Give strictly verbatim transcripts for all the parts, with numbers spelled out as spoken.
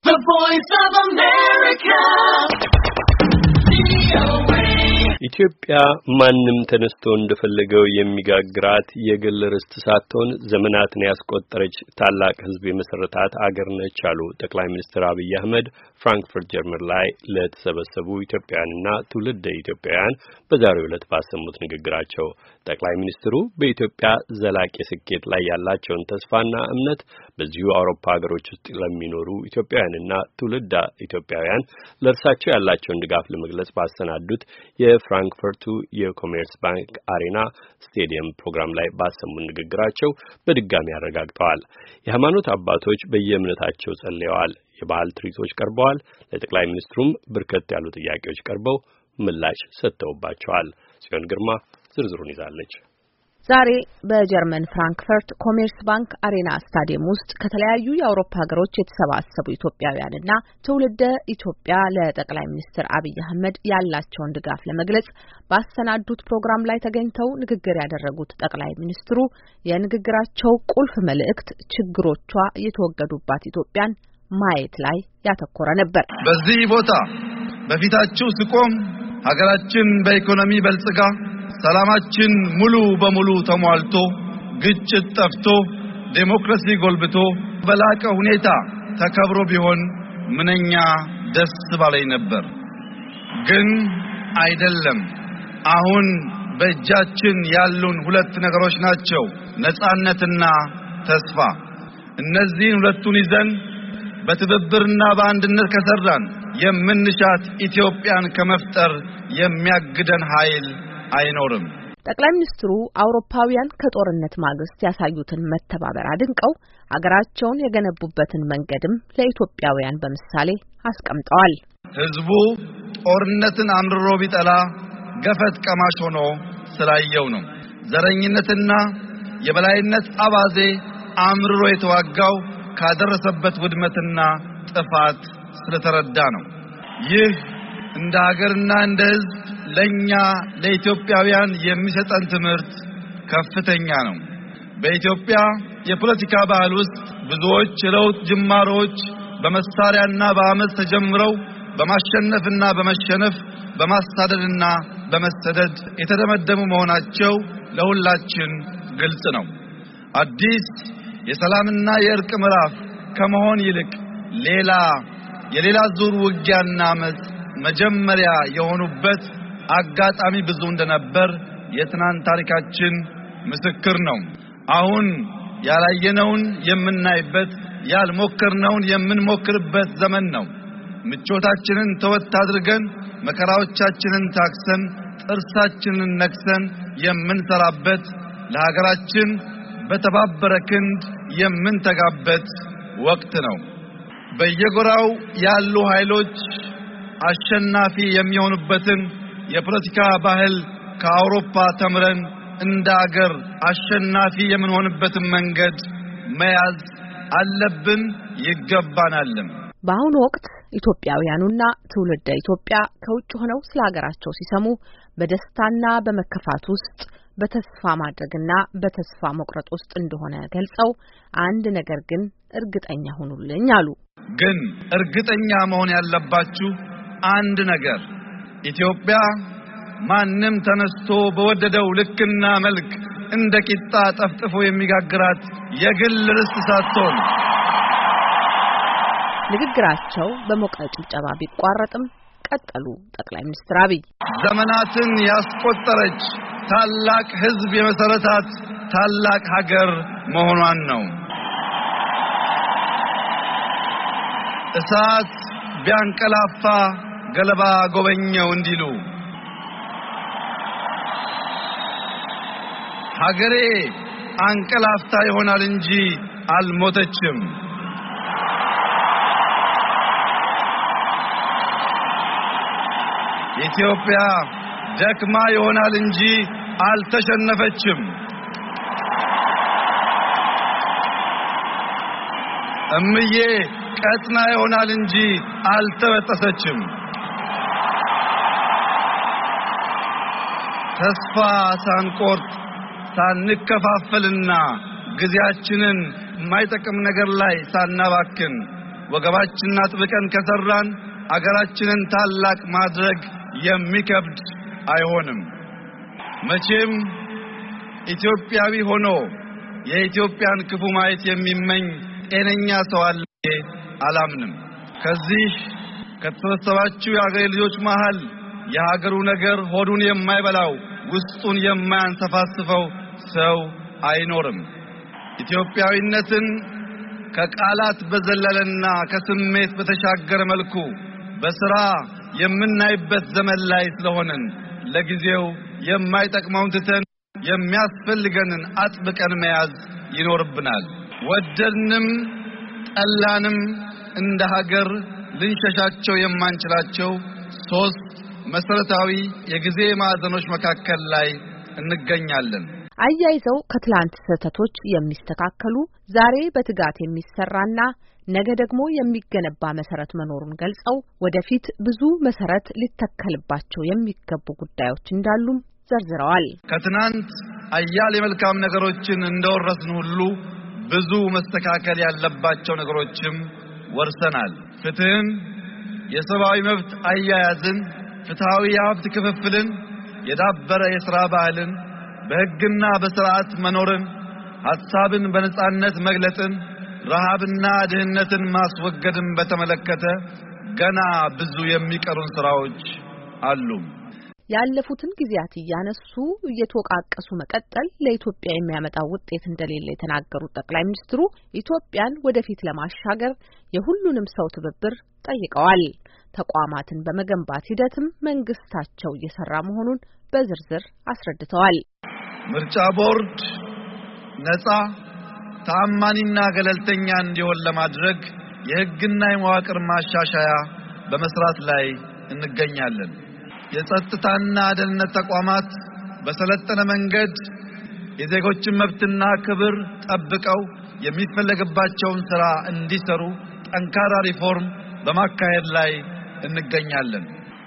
The Voice of America. ኢትዮጵያ ማንም ተነስቶ እንደፈለገው የሚጋግራት የግል ርስት ሳትሆን ዘመናትን ያስቆጠረች ታላቅ ሕዝብ የመሰረታት አገር ነች አሉ ጠቅላይ ሚኒስትር አብይ አህመድ ፍራንክፈርት ጀርመን ላይ ለተሰበሰቡ ኢትዮጵያውያንና ትውልደ ኢትዮጵያውያን በዛሬው ዕለት ባሰሙት ንግግራቸው። ጠቅላይ ሚኒስትሩ በኢትዮጵያ ዘላቂ ስኬት ላይ ያላቸውን ተስፋና እምነት በዚሁ አውሮፓ ሀገሮች ውስጥ ለሚኖሩ ኢትዮጵያውያንና ትውልደ ኢትዮጵያውያን ለእርሳቸው ያላቸውን ድጋፍ ለመግለጽ ባሰናዱት የፍራንክፈርቱ የኮሜርስ ባንክ አሬና ስቴዲየም ፕሮግራም ላይ ባሰሙት ንግግራቸው በድጋሚ አረጋግጠዋል። የሃይማኖት አባቶች በየእምነታቸው ጸልየዋል። የባህል ትርኢቶች ቀርበዋል። ለጠቅላይ ሚኒስትሩም በርከት ያሉ ጥያቄዎች ቀርበው ምላሽ ሰጥተውባቸዋል። ጽዮን ግርማ ዝርዝሩን ይዛለች። ዛሬ በጀርመን ፍራንክፈርት ኮሜርስ ባንክ አሬና ስታዲየም ውስጥ ከተለያዩ የአውሮፓ ሀገሮች የተሰባሰቡ ኢትዮጵያውያንና ትውልደ ኢትዮጵያ ለጠቅላይ ሚኒስትር አብይ አህመድ ያላቸውን ድጋፍ ለመግለጽ ባሰናዱት ፕሮግራም ላይ ተገኝተው ንግግር ያደረጉት ጠቅላይ ሚኒስትሩ የንግግራቸው ቁልፍ መልእክት ችግሮቿ የተወገዱባት ኢትዮጵያን ማየት ላይ ያተኮረ ነበር። በዚህ ቦታ በፊታችሁ ስቆም ሀገራችን በኢኮኖሚ በልጽጋ ሰላማችን ሙሉ በሙሉ ተሟልቶ ግጭት ጠፍቶ ዴሞክራሲ ጎልብቶ በላቀ ሁኔታ ተከብሮ ቢሆን ምንኛ ደስ ባለኝ ነበር። ግን አይደለም። አሁን በእጃችን ያሉን ሁለት ነገሮች ናቸው፣ ነጻነትና ተስፋ። እነዚህን ሁለቱን ይዘን በትብብርና በአንድነት ከሰራን የምንሻት ኢትዮጵያን ከመፍጠር የሚያግደን ኃይል አይኖርም። ጠቅላይ ሚኒስትሩ አውሮፓውያን ከጦርነት ማግስት ያሳዩትን መተባበር አድንቀው አገራቸውን የገነቡበትን መንገድም ለኢትዮጵያውያን በምሳሌ አስቀምጠዋል። ሕዝቡ ጦርነትን አምርሮ ቢጠላ ገፈት ቀማሽ ሆኖ ስላየው ነው። ዘረኝነትና የበላይነት አባዜ አምርሮ የተዋጋው ካደረሰበት ውድመትና ጥፋት ስለተረዳ ነው። ይህ እንደ ሀገርና እንደ ሕዝብ ለኛ ለኢትዮጵያውያን የሚሰጠን ትምህርት ከፍተኛ ነው። በኢትዮጵያ የፖለቲካ ባህል ውስጥ ብዙዎች የለውጥ ጅማሮች በመሳሪያና በአመጽ ተጀምረው በማሸነፍና በመሸነፍ በማሳደድና በመሰደድ የተደመደሙ መሆናቸው ለሁላችን ግልጽ ነው። አዲስ የሰላምና የእርቅ ምዕራፍ ከመሆን ይልቅ ሌላ የሌላ ዙር ውጊያና አመጽ መጀመሪያ የሆኑበት አጋጣሚ ብዙ እንደነበር የትናንት ታሪካችን ምስክር ነው። አሁን ያላየነውን የምናይበት ያልሞከርነውን የምንሞክርበት ዘመን ነው። ምቾታችንን ተወት አድርገን መከራዎቻችንን ታክሰን ጥርሳችንን ነክሰን የምንሰራበት ለሀገራችን በተባበረ ክንድ የምንተጋበት ወቅት ነው። በየጎራው ያሉ ኃይሎች አሸናፊ የሚሆኑበትን የፖለቲካ ባህል ከአውሮፓ ተምረን እንደ አገር አሸናፊ የምንሆንበትን መንገድ መያዝ አለብን ይገባናል። በአሁኑ ወቅት ኢትዮጵያውያኑና ትውልደ ኢትዮጵያ ከውጭ ሆነው ስለ ሀገራቸው ሲሰሙ በደስታና በመከፋት ውስጥ በተስፋ ማድረግና በተስፋ መቁረጥ ውስጥ እንደሆነ ገልጸው አንድ ነገር ግን እርግጠኛ ሆኑልኝ አሉ። ግን እርግጠኛ መሆን ያለባችሁ አንድ ነገር፣ ኢትዮጵያ ማንም ተነስቶ በወደደው ልክና መልክ እንደ ቂጣ ጠፍጥፎ የሚጋግራት የግል ርስት ሳትሆን። ንግግራቸው በሞቀ ጭብጨባ ቢቋረጥም ቀጠሉ ጠቅላይ ሚኒስትር አብይ። ዘመናትን ያስቆጠረች ታላቅ ሕዝብ የመሰረታት ታላቅ ሀገር መሆኗን ነው። እሳት ቢያንቀላፋ ገለባ ጎበኘው እንዲሉ ሀገሬ አንቀላፍታ ይሆናል እንጂ አልሞተችም። ኢትዮጵያ ደክማ ይሆናል እንጂ አልተሸነፈችም። እምዬ ቀጥና ይሆናል እንጂ አልተበጠሰችም። ተስፋ ሳንቆርጥ ሳንከፋፈልና ጊዜያችንን የማይጠቅም ነገር ላይ ሳናባክን ወገባችንን አጥብቀን ከሰራን አገራችንን ታላቅ ማድረግ የሚከብድ አይሆንም። መቼም ኢትዮጵያዊ ሆኖ የኢትዮጵያን ክፉ ማየት የሚመኝ ጤነኛ ሰው አለ አላምንም። ከዚህ ከተሰባሰባችሁ የአገሬ ልጆች መሃል የሀገሩ ነገር ሆዱን የማይበላው ውስጡን የማያንሰፋስፈው ሰው አይኖርም። ኢትዮጵያዊነትን ከቃላት በዘለለና ከስሜት በተሻገረ መልኩ በስራ የምናይበት ዘመን ላይ ስለሆነን ለጊዜው የማይጠቅመውን ትተን የሚያስፈልገንን አጥብቀን መያዝ ይኖርብናል። ወደድንም ጠላንም እንደ ሀገር ልንሸሻቸው የማንችላቸው ሶስት መሰረታዊ የጊዜ ማዕዘኖች መካከል ላይ እንገኛለን። አያይዘው ከትላንት ስህተቶች የሚስተካከሉ ዛሬ በትጋት የሚሰራና ነገ ደግሞ የሚገነባ መሰረት መኖሩን ገልጸው ወደፊት ብዙ መሰረት ሊተከልባቸው የሚገቡ ጉዳዮች እንዳሉም ዘርዝረዋል። ከትናንት አያሌ መልካም ነገሮችን እንደወረስን ሁሉ ብዙ መስተካከል ያለባቸው ነገሮችም ወርሰናል። ፍትህን፣ የሰብአዊ መብት አያያዝን፣ ፍትሃዊ የሀብት ክፍፍልን፣ የዳበረ የሥራ ባህልን፣ በሕግና በሥርዓት መኖርን፣ ሐሳብን በነጻነት መግለጥን፣ ረሃብና ድህነትን ማስወገድን በተመለከተ ገና ብዙ የሚቀሩን ሥራዎች አሉ። ያለፉትን ጊዜያት እያነሱ እየተወቃቀሱ መቀጠል ለኢትዮጵያ የሚያመጣው ውጤት እንደሌለ የተናገሩት ጠቅላይ ሚኒስትሩ ኢትዮጵያን ወደፊት ለማሻገር የሁሉንም ሰው ትብብር ጠይቀዋል። ተቋማትን በመገንባት ሂደትም መንግስታቸው እየሰራ መሆኑን በዝርዝር አስረድተዋል። ምርጫ ቦርድ ነጻ፣ ተአማኒና ገለልተኛ እንዲሆን ለማድረግ የሕግና የመዋቅር ማሻሻያ በመስራት ላይ እንገኛለን። የጸጥታና ደህንነት ተቋማት በሰለጠነ መንገድ የዜጎችን መብትና ክብር ጠብቀው የሚፈለግባቸውን ሥራ እንዲሰሩ ጠንካራ ሪፎርም በማካሄድ ላይ እንገኛለን።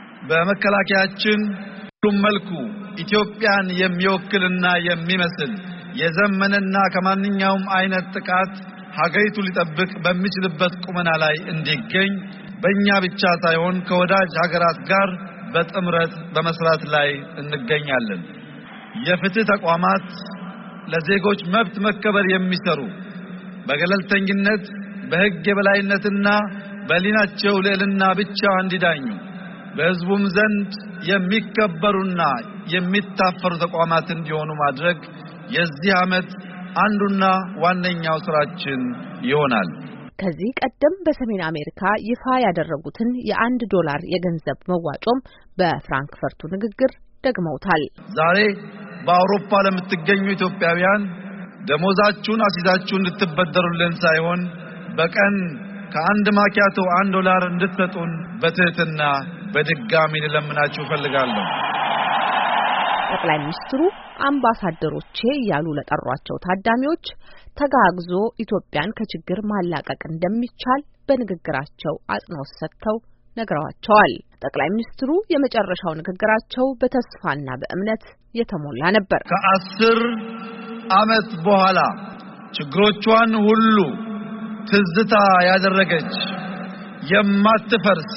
በመከላከያችን ሁሉም መልኩ ኢትዮጵያን የሚወክልና የሚመስል የዘመነና ከማንኛውም አይነት ጥቃት ሀገሪቱ ሊጠብቅ በሚችልበት ቁመና ላይ እንዲገኝ በእኛ ብቻ ሳይሆን ከወዳጅ ሀገራት ጋር በጥምረት በመስራት ላይ እንገኛለን። የፍትህ ተቋማት ለዜጎች መብት መከበር የሚሰሩ በገለልተኝነት በሕግ የበላይነትና በሊናቸው ልዕልና ብቻ እንዲዳኙ በሕዝቡም ዘንድ የሚከበሩና የሚታፈሩ ተቋማት እንዲሆኑ ማድረግ የዚህ ዓመት አንዱና ዋነኛው ስራችን ይሆናል። ከዚህ ቀደም በሰሜን አሜሪካ ይፋ ያደረጉትን የአንድ ዶላር የገንዘብ መዋጮም በፍራንክፈርቱ ንግግር ደግመውታል። ዛሬ በአውሮፓ ለምትገኙ ኢትዮጵያውያን ደሞዛችሁን አስይዛችሁ እንድትበደሩልን ሳይሆን በቀን ከአንድ ማኪያቶ አንድ ዶላር እንድትሰጡን በትህትና በድጋሚ ልለምናችሁ ፈልጋለሁ። ጠቅላይ ሚኒስትሩ አምባሳደሮቼ ያሉ ለጠሯቸው ታዳሚዎች ተጋግዞ ኢትዮጵያን ከችግር ማላቀቅ እንደሚቻል በንግግራቸው አጽንኦት ሰጥተው ነግረዋቸዋል። ጠቅላይ ሚኒስትሩ የመጨረሻው ንግግራቸው በተስፋና በእምነት የተሞላ ነበር። ከአስር ዓመት በኋላ ችግሮቿን ሁሉ ትዝታ ያደረገች የማትፈርስ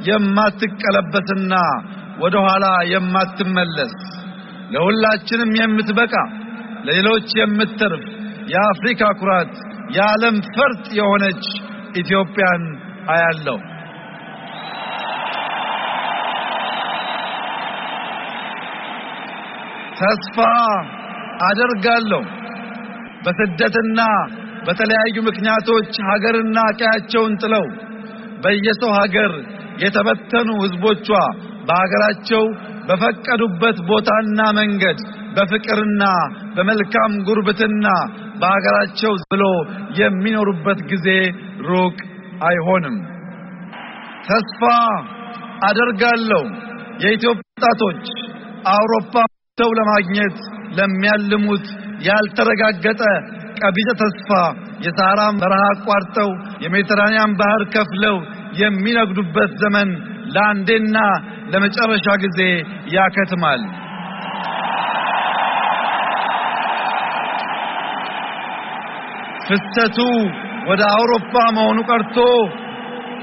የማትቀለበስና ወደ ኋላ የማትመለስ ለሁላችንም የምትበቃ ለሌሎች የምትተርፍ የአፍሪካ ኩራት የዓለም ፈርጥ የሆነች ኢትዮጵያን አያለው። ተስፋ አደርጋለሁ በስደትና በተለያዩ ምክንያቶች ሀገርና ቀያቸውን ጥለው በየሰው ሀገር የተበተኑ ህዝቦቿ በሀገራቸው በፈቀዱበት ቦታና መንገድ በፍቅርና በመልካም ጉርብትና በሀገራቸው ብሎ የሚኖሩበት ጊዜ ሩቅ አይሆንም። ተስፋ አደርጋለሁ የኢትዮጵያ ወጣቶች አውሮፓ ተው ለማግኘት ለሚያልሙት ያልተረጋገጠ ቀቢጸ ተስፋ የሳራም በረሃ አቋርጠው የሜዲተራኒያን ባህር ከፍለው የሚነግዱበት ዘመን ለአንዴና ለመጨረሻ ጊዜ ያከትማል። ፍሰቱ ወደ አውሮፓ መሆኑ ቀርቶ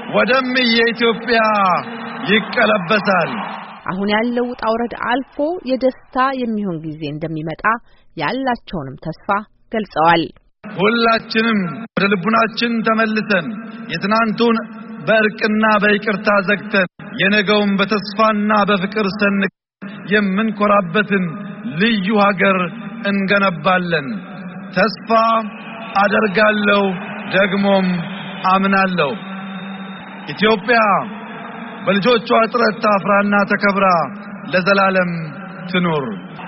ወደም የኢትዮጵያ ይቀለበሳል። አሁን ያለው ውጣ ውረድ አልፎ የደስታ የሚሆን ጊዜ እንደሚመጣ ያላቸውንም ተስፋ ገልጸዋል። ሁላችንም ወደ ልቡናችን ተመልሰን የትናንቱን በእርቅና በይቅርታ ዘግተን የነገውን በተስፋና በፍቅር ሰንቀን የምንኮራበትን ልዩ ሀገር እንገነባለን። ተስፋ አደርጋለሁ፣ ደግሞም አምናለሁ። ኢትዮጵያ በልጆቿ ጥረት ታፍራና ተከብራ ለዘላለም ትኑር።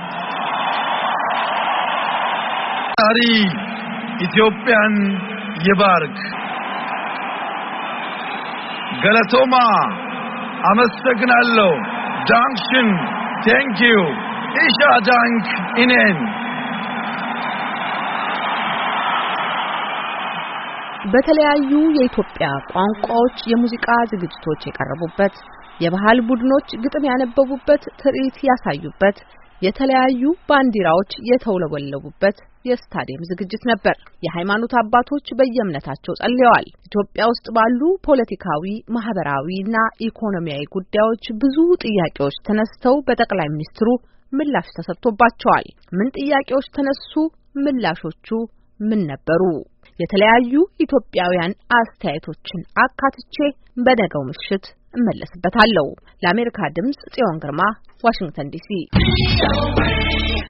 ፈጣሪ ኢትዮጵያን ይባርክ። ገለቶማ አመሰግናለሁ። ዳንክሽን ቴንኪዩ ኢሻ ዳንክ ኢኔን። በተለያዩ የኢትዮጵያ ቋንቋዎች የሙዚቃ ዝግጅቶች የቀረቡበት፣ የባህል ቡድኖች ግጥም ያነበቡበት፣ ትርኢት ያሳዩበት፣ የተለያዩ ባንዲራዎች የተውለበለቡበት የስታዲየም ዝግጅት ነበር። የሃይማኖት አባቶች በየእምነታቸው ጸልየዋል። ኢትዮጵያ ውስጥ ባሉ ፖለቲካዊ፣ ማህበራዊና ኢኮኖሚያዊ ጉዳዮች ብዙ ጥያቄዎች ተነስተው በጠቅላይ ሚኒስትሩ ምላሽ ተሰጥቶባቸዋል። ምን ጥያቄዎች ተነሱ? ምላሾቹ ምን ነበሩ? የተለያዩ ኢትዮጵያውያን አስተያየቶችን አካትቼ በነገው ምሽት እመለስበታለሁ። ለአሜሪካ ድምጽ ጽዮን ግርማ፣ ዋሽንግተን ዲሲ።